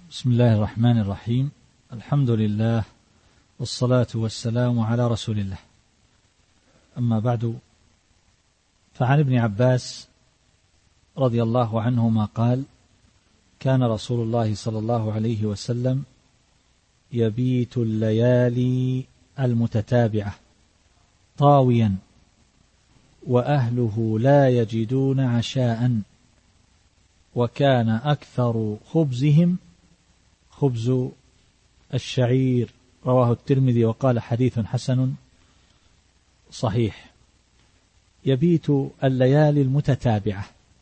بسم الله الرحمن الرحيم. الحمد لله والصلاة والسلام على رسول الله. أما بعد، فعن ابن عباس رضي الله عنهما قال: كان رسول الله صلى الله عليه وسلم يبيت الليالي المتتابعة طاويا وأهله لا يجدون عشاء، وكان أكثر خبزهم خبز الشعير. رواه الترمذي وقال حديث حسن صحيح. يبيت الليالي المتتابعة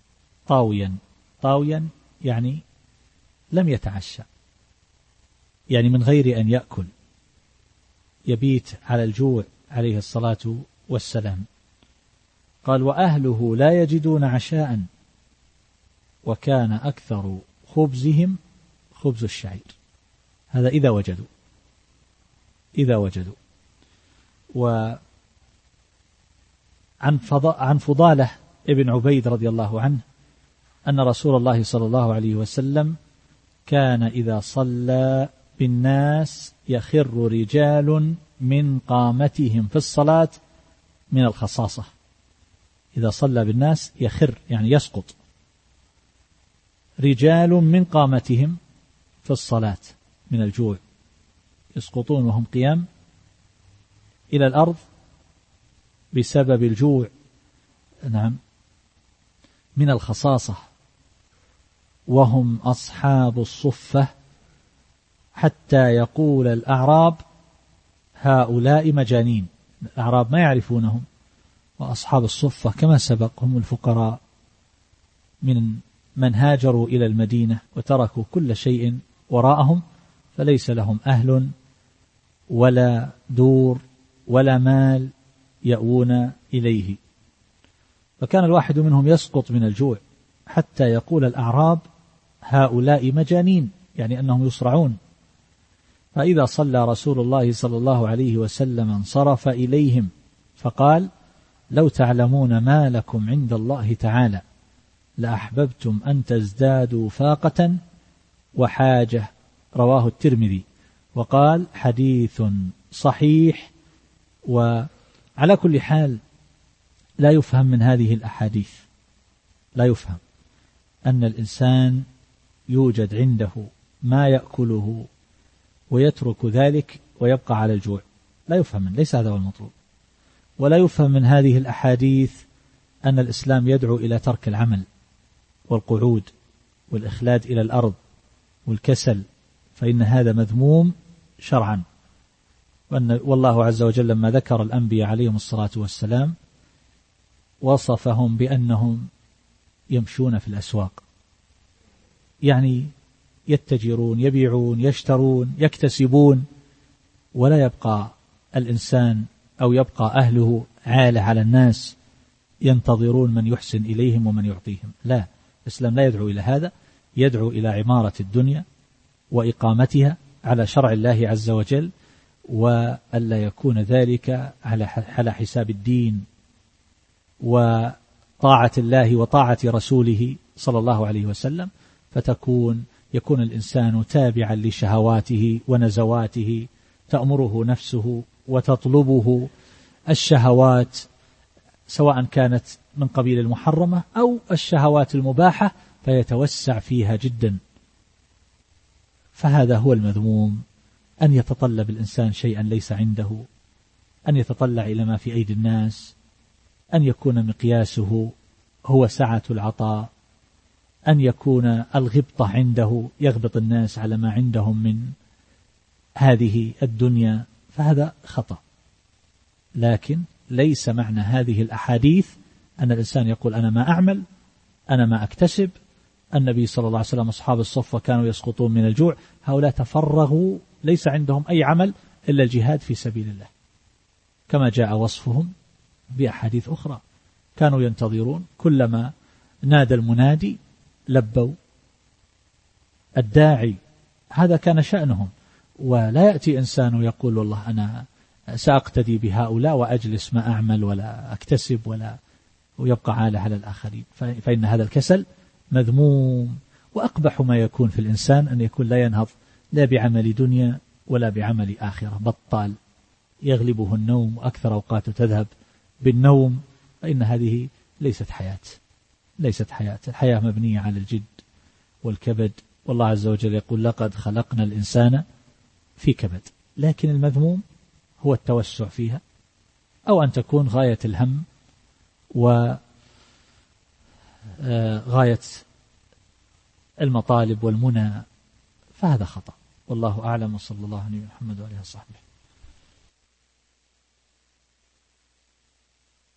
طاويا يعني لم يتعشى، يعني من غير أن يأكل، يبيت على الجوع عليه الصلاة والسلام. قال: وأهله لا يجدون عشاء، وكان أكثر خبزهم خبز الشعير. هذا إذا وجدوا. وعن فضالة ابن عبيد رضي الله عنه أن رسول الله صلى الله عليه وسلم كان إذا صلى بالناس يخر رجال من قامتهم في الصلاة من الخصاصة. إذا صلى بالناس يخر يعني يسقط رجال من قامتهم في الصلاة من الجوع، يسقطون وهم قيام إلى الأرض بسبب الجوع، نعم، من الخصاصة، وهم أصحاب الصفة، حتى يقول الأعراب: هؤلاء مجانين. الأعراب ما يعرفونهم، وأصحاب الصفة كما سبق هم الفقراء من هاجروا إلى المدينة وتركوا كل شيء وراءهم، فليس لهم أهل ولا دور ولا مال يأوون إليه. فكان الواحد منهم يسقط من الجوع حتى يقول الأعراب: هؤلاء مجانين، يعني أنهم يصرعون. فإذا صلى رسول الله صلى الله عليه وسلم انصرف إليهم فقال: لو تعلمون ما لكم عند الله تعالى لأحببتم أن تزدادوا فاقة وحاجة. رواه الترمذي وقال حديث صحيح. وعلى كل حال لا يفهم من هذه الأحاديث، لا يفهم أن الإنسان يوجد عنده ما يأكله ويترك ذلك ويبقى على الجوع، لا يفهم، ليس هذا هو المطلوب. ولا يفهم من هذه الأحاديث أن الإسلام يدعو إلى ترك العمل والقعود والإخلاد إلى الأرض والكسل، فإن هذا مذموم شرعا. والله عز وجل لما ذكر الأنبياء عليهم الصلاة والسلام وصفهم بأنهم يمشون في الأسواق، يعني يتجرون، يبيعون، يشترون، يكتسبون، ولا يبقى الإنسان أو يبقى أهله عالة على الناس ينتظرون من يحسن إليهم ومن يعطيهم. لا، الإسلام لا يدعو إلى هذا، يدعو إلى عمارة الدنيا وإقامتها على شرع الله عز وجل، وألا يكون ذلك على حساب الدين وطاعة الله وطاعة رسوله صلى الله عليه وسلم، يكون الإنسان تابعا لشهواته ونزواته، تأمره نفسه وتطلبه الشهوات، سواء كانت من قبيل المحرمة أو الشهوات المباحة، فيتوسع فيها جدا. فهذا هو المذموم، أن يتطلب الإنسان شيئا ليس عنده، أن يتطلع إلى ما في أيدي الناس، أن يكون مقياسه هو سعة العطاء، أن يكون الغبطة عنده، يغبط الناس على ما عندهم من هذه الدنيا، فهذا خطأ. لكن ليس معنى هذه الأحاديث أن الإنسان يقول: أنا ما أعمل، أنا ما أكتسب. النبي صلى الله عليه وسلم أصحاب الصفة كانوا يسقطون من الجوع، هؤلاء تفرغوا، ليس عندهم أي عمل إلا الجهاد في سبيل الله، كما جاء وصفهم بأحاديث أخرى. كانوا ينتظرون كلما نادى المنادي لبوا الداعي، هذا كان شأنهم. ولا يأتي إنسان يقول: والله أنا سأقتدي بهؤلاء وأجلس ما أعمل ولا أكتسب ويبقى عالة على الآخرين، فإن هذا الكسل مذموم. وأقبح ما يكون في الإنسان أن يكون لا ينهض لا بعمل دنيا ولا بعمل آخرة، بطال يغلبه النوم وأكثر أوقاته تذهب بالنوم، فإن هذه ليست حياة، ليست حياة. الحياة مبنية على الجد والكبد، والله عز وجل يقول لقد خلقنا الإنسان في كبد. لكن المذموم هو التوسع فيها، أو أن تكون غاية الهم وغاية المطالب والمنى، فهذا خطأ. والله أعلم، وصلى الله عليه محمد وعليه وصحبه.